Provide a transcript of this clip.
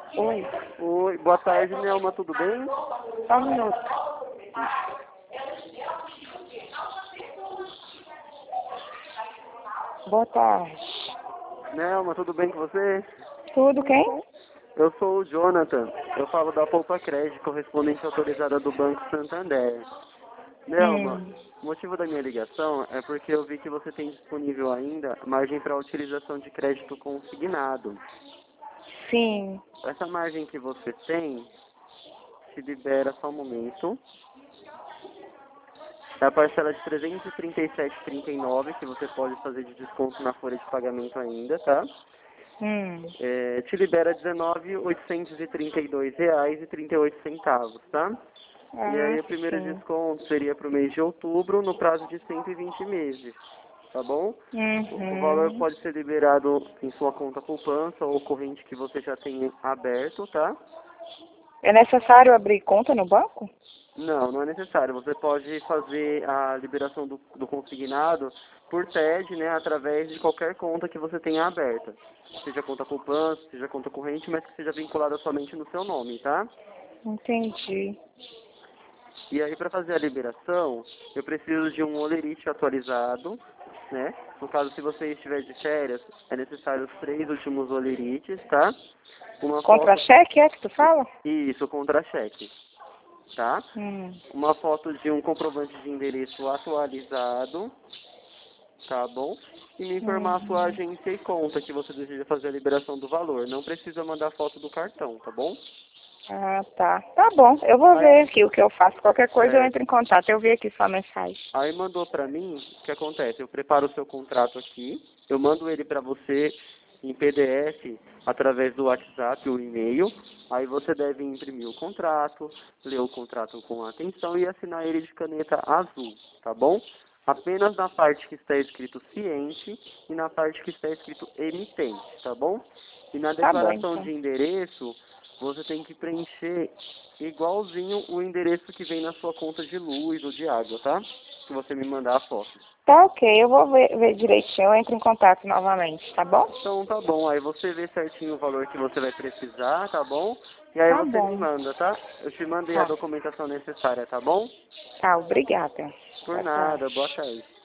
Oi. Oi, boa tarde, Nelma, tudo bem? Só um minuto. Boa tarde. Nelma, tudo bem com você? Tudo, quem? Eu sou o Jonathan, eu falo da Poupa Crédito, correspondente autorizada do Banco Santander. Nelma, Hum. o motivo da minha ligação é porque eu vi que você tem disponível ainda margem para utilização de crédito consignado. Sim. Essa margem que você tem, se libera só um momento. É a parcela de R$ 337,39 que você pode fazer de desconto na folha de pagamento ainda, tá? Te libera R$ 19.832,38, tá? E Ah, aí o primeiro sim. desconto seria para o mês de outubro, no prazo de 120 meses, tá bom? O valor Uhum. pode ser liberado em sua conta poupança ou corrente que você já tem aberto, tá? É necessário abrir conta no banco? Não, não é necessário. Você pode fazer a liberação do consignado por TED, né, através de qualquer conta que você tenha aberta. Seja conta poupança, seja conta corrente, mas que seja vinculada somente no seu nome, tá? Entendi. E aí, para fazer a liberação, eu preciso de um holerite atualizado, né? No caso, se você estiver de férias, é necessário os 3 últimos holerites, tá? Uma foto... Contra-cheque é que tu fala? Isso, contra-cheque, tá? Hum. Uma foto de um comprovante de endereço atualizado, tá bom? E me informar a sua Uhum. agência e conta que você deseja fazer a liberação do valor. Não precisa mandar foto do cartão, tá bom? Ah, tá. Tá bom. Eu vou Aí, ver aqui o que eu faço. Qualquer coisa eu entro certo. em contato. Eu vi aqui sua mensagem. Aí mandou pra mim, o que acontece? Eu preparo o seu contrato aqui, eu mando ele pra você em PDF através do WhatsApp ou e-mail. Aí você deve imprimir o contrato, ler o contrato com atenção e assinar ele de caneta azul, tá bom? Apenas na parte que está escrito ciente e na parte que está escrito emitente, tá bom? E na Tá bom, declaração então. de endereço, você tem que preencher igualzinho o endereço que vem na sua conta de luz ou de água, tá? Se você me mandar a foto. Tá ok. Eu vou ver direitinho. Eu entro em contato novamente. Tá bom? Então tá bom, aí você vê certinho o valor que você vai precisar, tá bom? E aí Tá você me bom. manda, tá? Eu te mandei a Tá. documentação necessária, tá bom? Tá, obrigada. Por Boa nada, boa tarde. tarde.